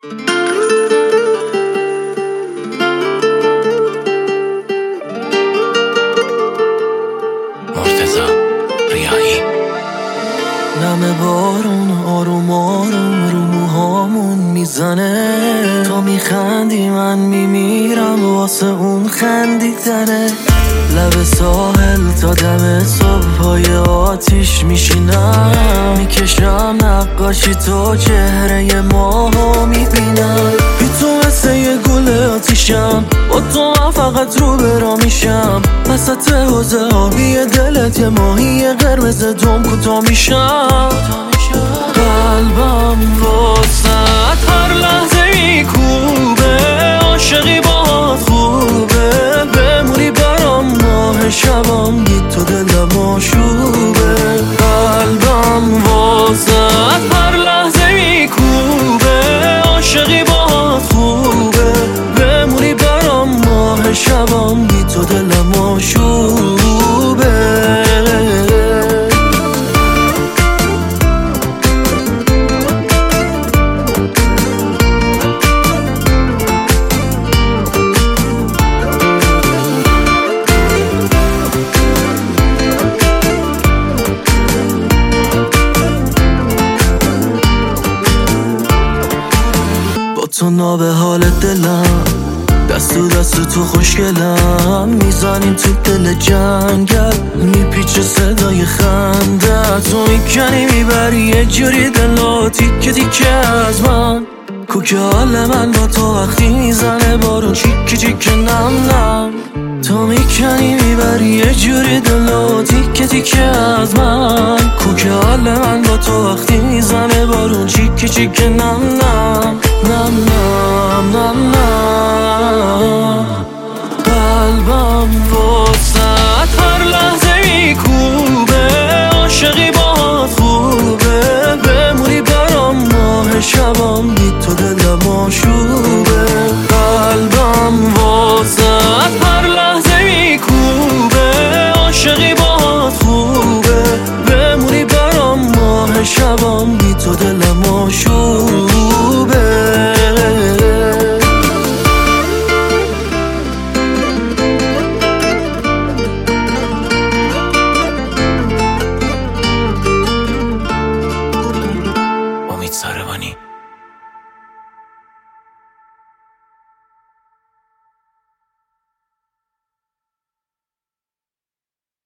نم بارون آروم آروم رو موهامون میزنه، تا میخندی من میمیرم واسه اون خندیدنه. لب ساحل تا دم صبحای آتیش میشینم، میکشم نقاشی تو چهره ماهو میبینم. بی تو مثل یه گل آتیشم، با تو من فقط رو برا میشم. وسط حوضه آبی دلت یه ماهی قرمز دم کوتا میشم. قلبم واسه هر لحظه میکوبه، عاشقی باهات خوبه. بمونی برام ماه شبام، گید تو دلم آشوبه. قلبم واسه هر لحظه میکوبه، عاشقی باهات خوبه. بمونی برام ماه شبام، گید تو دلم آشوبه. تو نابه حال دلم، دست تو دست تو خوشگلم. میزنیم تو دل جنگل، میپیچه صدای خنده. تو میکنی میبری یه جوری دلو تیکه تیکه از من. کوکه حال من با تو وقتی میزنه بارون چیکه چیکه نم نم. تو میکنی میبری یه جوری دلو تیکه تیکه از من. کوکه حال من با تو وقتی میزنه بارون چیکه چیکه نم نم نم نم نم نم. قلبم واسه هر لحظه میکوبه، عاشقی باهات خوبه. بمونی برام ماه شبام، گید تو دلم آشوبه. قلبم واسه هر لحظه میکوبه، عاشقی باهات خوبه. بمونی برام ماه شبام، گید تو دلم آشوبه.